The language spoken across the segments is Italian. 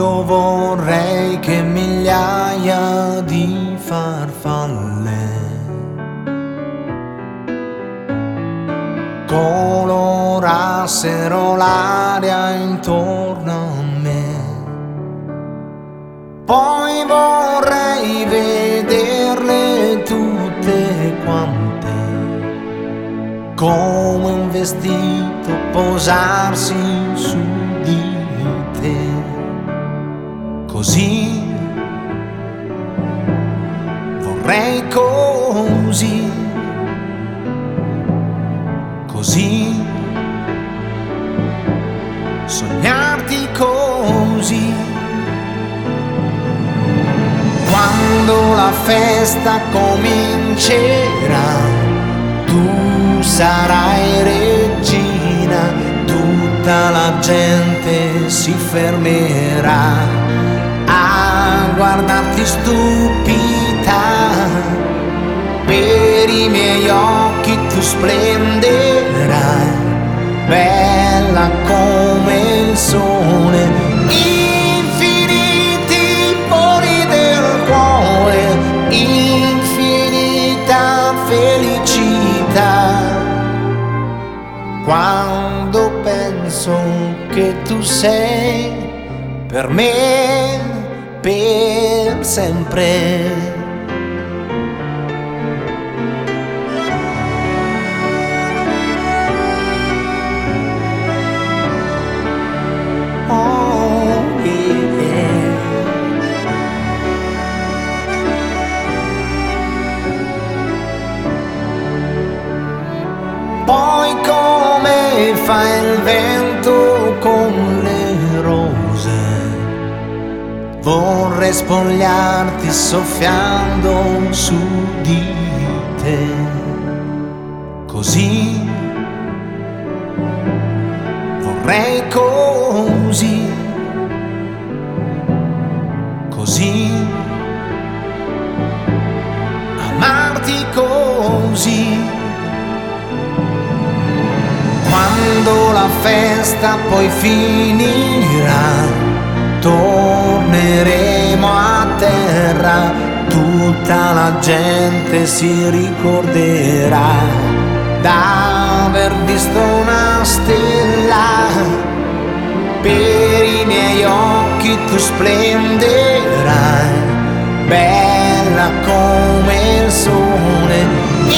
Io vorrei che migliaia di farfalle colorassero l'aria intorno a me. Poi vorrei vederle tutte quante, come un vestito posarsi su di te. Così vorrei così sognarti così. Quando la festa comincerà, tu sarai regina, tutta la gente si fermerà a guardarti stupita. Per i miei occhi tu splenderai, bella come il sole, infiniti pori del cuore, infinita felicità. Quando penso che tu sei per me per sempre. Poi come fa il vento con le rose, vorrei spogliarti soffiando su di te. Così vorrei così amarti così. Quando la festa poi finirà, torneremo a terra, tutta la gente si ricorderà d'aver visto una stella. Per i miei occhi tu splenderai, bella come il sole,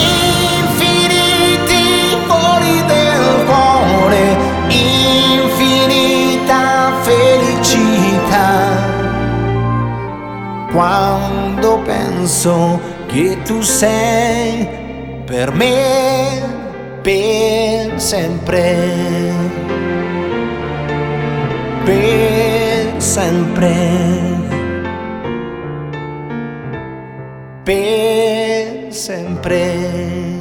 infinita felicità. Quando penso che tu sei per me per sempre, per sempre, per sempre.